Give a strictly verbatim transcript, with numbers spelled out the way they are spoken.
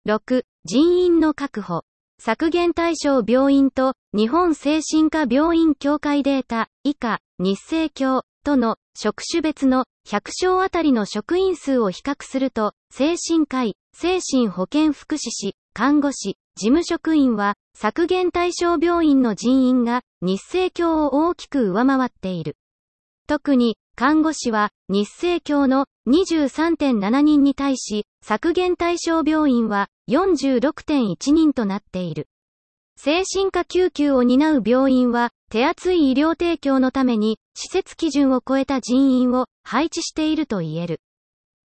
ろく、人員の確保。削減対象病院と日本精神科病院協会データ、以下、日生協との職種別のひゃく床あたりの職員数を比較すると、精神科医、精神保健福祉士、看護師、事務職員は、削減対象病院の人員が日生協を大きく上回っている。特に、看護師は日生協の にじゅうさんてんななにんに対し、削減対象病院は よんじゅうろくてんいちにんとなっている。精神科救急を担う病院は、手厚い医療提供のために、施設基準を超えた人員を配置していると言える。